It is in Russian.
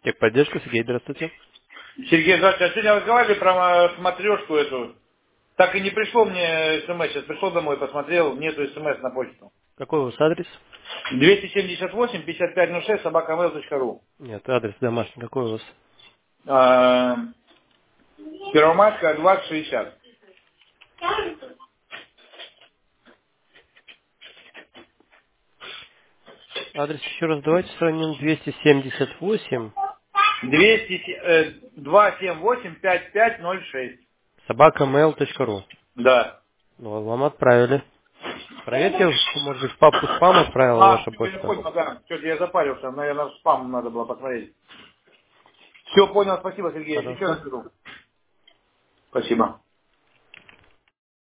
Техподдержка, Сергей, здравствуйте. Сергей, здравствуйте. А сегодня разговаривали про смотрешку эту. Так и не пришло мне смс. Сейчас пришел домой, посмотрел, нету смс на почту. Какой у вас адрес? 278-5506 собакамейл.ру. Нет, адрес домашний какой у вас? Первомайская, 2060. Адрес еще раз давайте сравним. 278 278-5506. собакамейл.ру. Да. Ну, вам отправили. Проверьте, может быть, в папку спам отправила ваша Я не почта. понял, да. Что-то я запарился. Наверное, в спам надо было посмотреть. Все, понял. Спасибо, Сергей. Еще Хорошо. раз скажу. Спасибо.